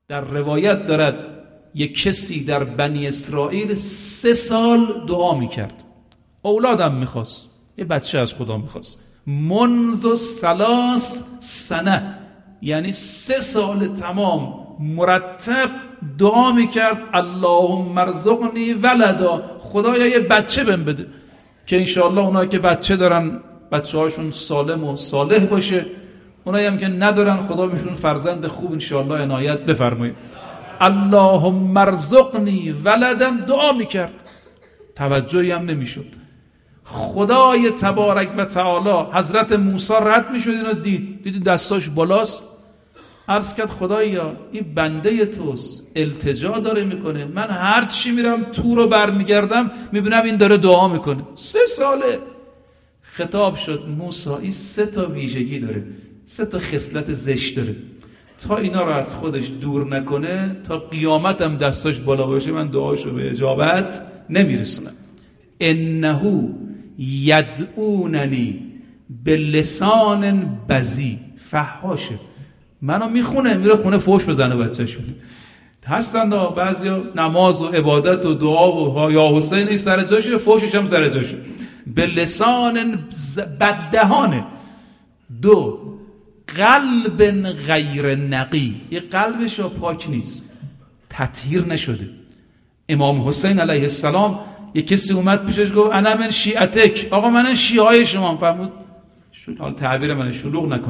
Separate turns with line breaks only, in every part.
در روایت دارد یک کسی در بنی اسرائیل 3 سال دعا میکرد، اولادم میخواست، یه بچه از خدا میخواست. منذ 3 سنه، یعنی 3 سال تمام مرتب دعا میکرد اللهم ارزقنی ولدا، خدایا یه بچه بهم بده که انشاءالله اونایی که بچه دارن بچه هاشون سالم و صالح باشه، اونایی هم که ندارن خدا بهشون فرزند خوب انشاءالله عنایت بفرمایید. اللهم ارزقنی ولدا دعا میکرد، توجهی هم نمیشد. خدای تبارک و تعالی حضرت موسی رد میشد، اینو دید دستاش بالاست، عرض کرد خدایا این بنده توست، التجا داره میکنه، من هر چی میرم تو رو برمیگردم میبینم این داره دعا میکنه. 3 ساله. خطاب شد موسی این 3 تا ویژگی داره، 3 تا خصلت زشت داره، تا اینا رو از خودش دور نکنه تا قیامت هم دستاش بالا باشه من دعاشو به اجابت نمیرسونم. انه یدعوننی بلسان بذی، فحاشه، منو میخونه میره خونه فوش بزنه بچه‌شون. هستن بعضیا نماز و عبادت و دعا و یا حسین سر جاشه، فوشش هم سر جاشه. به لسان بددهانه. 2 قلب غیر نقی، یه قلبش پاک نیست، تطهیر نشده. امام حسین علیه السلام یه کسی اومد پیشش گفت انا من شیعتک، آقا من شیعه شما. فرمود حال تعبیر من شلوغ نکن،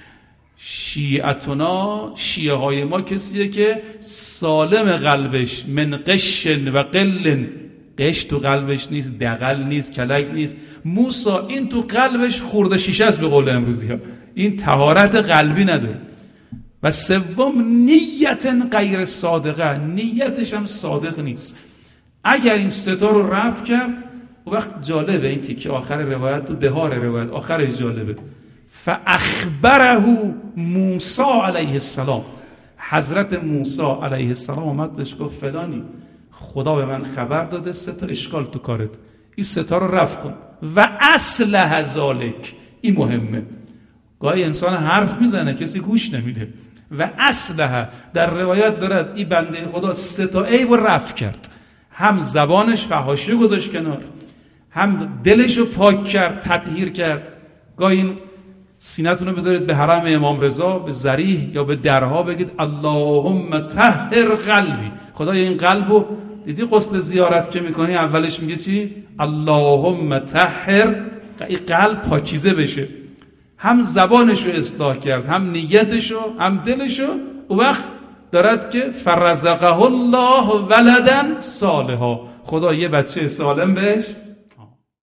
شیعتنا، شیعه های ما کسیه که سالم قلبش، من قشن و قلن، قش تو قلبش نیست، دغل نیست، کلک نیست. موسی این تو قلبش خورده شیشه است به قول امروزی ها، این طهارت قلبی نداره. و 3 نیت غیر صادقه، نیتش هم صادق نیست. اگر این 3 تا رو رفع کرد، و وقت جالبه این تیکه آخر روایت، تو بهار روایت آخرش جالبه، فاخبره موسی علیه السلام، حضرت موسی علیه السلام اومد بهش گفت فلانی خدا به من خبر داده 3 تا اشکال تو کارت، این 3 تا رو رفع کن و اصلح ذالک. این مهمه، گاهی انسان حرف میزنه کسی گوش نمیده. و اصلح در روایت دارد این بنده خدا 3 تا عیب رو رفع کرد، هم زبانش فحاشی گذاشت کنار، هم دلش رو پاک کرد، تطهیر کرد. گاهی این سینتون رو بذارید به حرم امام رضا، به ضریح یا به درها، بگید اللهم طهر قلبی، خدای این قلبو دیدی غسل زیارت که میکنی اولش میگه چی؟ اللهم طهر، این قلب پاکیزه بشه. هم زبانش رو اصلاح کرد، هم نیتش رو، هم دلش رو. و وقت دارد که فرزقه الله ولدا صالحا، خدا یه بچه سالم بهش